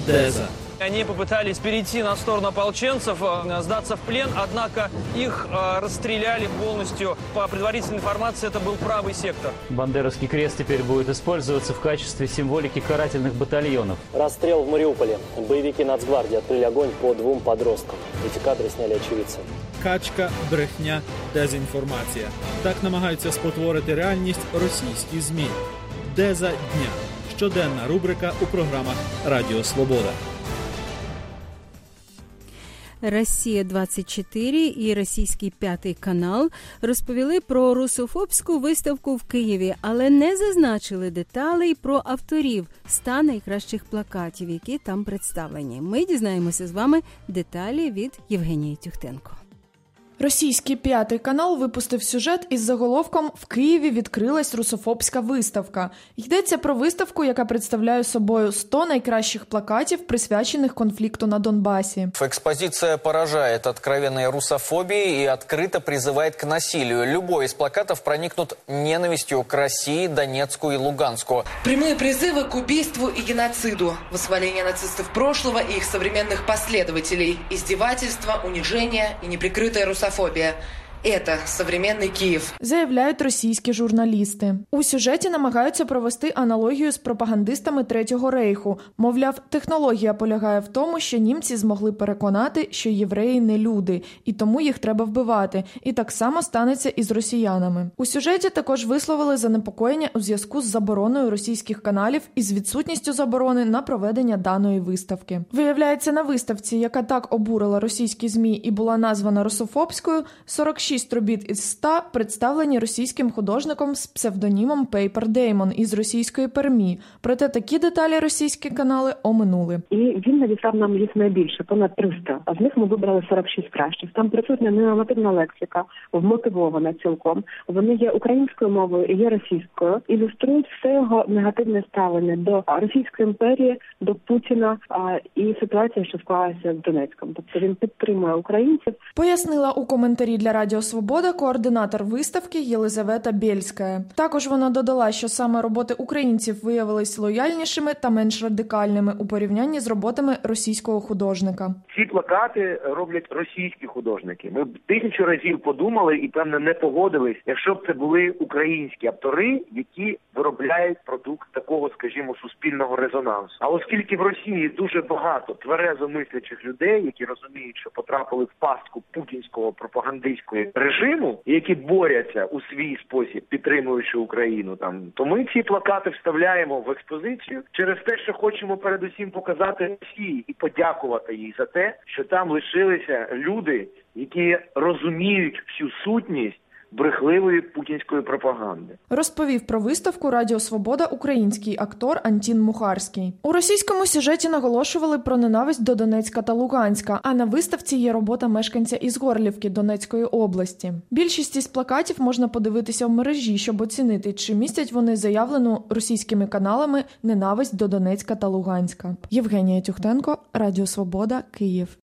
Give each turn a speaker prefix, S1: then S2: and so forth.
S1: Деза.
S2: Они попытались перейти на сторону ополченцев, сдаться в плен, однако их расстреляли полностью. По предварительной информации, это был правый сектор.
S3: Бандеровский крест теперь будет использоваться в качестве символики карательных батальонов.
S4: Расстрел в Мариуполе. Боевики Нацгвардии открыли огонь по 2 подросткам. Эти кадры сняли очевидцы.
S1: Качка, брехня, дезінформація. Так намагаються спотворити реальність російські ЗМІ. Деза дня. Щоденна рубрика у програмах Радіо Свобода.
S5: Росія-24 і російський 5 канал розповіли про русофобську виставку в Києві, але не зазначили деталей про авторів 100 найкращих плакатів, які там представлені. Ми дізнаємося з вами деталі від Євгенії Тюхтенко.
S6: Російський 5 канал випустив сюжет із заголовком «В Києві відкрилась русофобська виставка». Йдеться про виставку, яка представляє собою 100 найкращих плакатів, присвячених конфликту на Донбасі.
S7: Экспозиция поражает откровенной русофобией и открыто призывает к насилию. Любой из плакатов проникнут ненавистью к России, Донецку и Луганску.
S8: Прямые призывы к убийству и геноциду, восхваление нацистов прошлого и их современных последователей, издевательства, унижение и неприкрытая русофобия. Это современний Київ,
S6: заявляють російські журналісти. У сюжеті намагаються провести аналогію з пропагандистами Третього рейху. Мовляв, технологія полягає в тому, що німці змогли переконати, що євреї не люди, і тому їх треба вбивати. І так само станеться і з росіянами. У сюжеті також висловили занепокоєння у зв'язку з забороною російських каналів і з відсутністю заборони на проведення даної виставки. Виявляється, на виставці, яка так обурила російські ЗМІ і була названа русофобською, 46 робіт із 100 представлені російським художником з псевдонімом Paper Damon із російської Пермі. Проте такі деталі російські канали оминули.
S9: І він надіслав нам їх найбільше, понад 300. А з них ми вибрали 46 кращих. Там присутня ненормативна лексика, вмотивована цілком. Вони є українською мовою і є російською. Ілюструють все його негативне ставлення до Російської імперії, до Путіна і ситуація, що склалася з Донецьком. Тобто він підтримує українців.
S6: Пояснила у коментарі для Радіо Свобода координатор виставки Єлизавета Бєльська. Також вона додала, що саме роботи українців виявились лояльнішими та менш радикальними у порівнянні з роботами російського художника.
S10: Ці плакати роблять російські художники. Ми б 1000 разів подумали і, певно, не погодились, якщо б це були українські автори, які виробляють продукт такого, скажімо, суспільного резонансу. А оскільки в Росії дуже багато тверезо мислячих людей, які розуміють, що потрапили в пастку путінського пропагандистського режиму, які борються у свій спосіб, підтримуючи Україну, то ми ці плакати вставляємо в експозицію через те, що хочемо передусім показати Росії і подякувати їй за те, що там лишилися люди, які розуміють всю сутність брехливої путінської пропаганди.
S6: Розповів про виставку Радіо Свобода український актор Антін Мухарський. У російському сюжеті наголошували про ненависть до Донецька та Луганська, а на виставці є робота мешканця із Горлівки Донецької області. Більшість із плакатів можна подивитися в мережі, щоб оцінити, чи містять вони заявлену російськими каналами ненависть до Донецька та Луганська. Євгенія Тюхтенко, Радіо Свобода, Київ.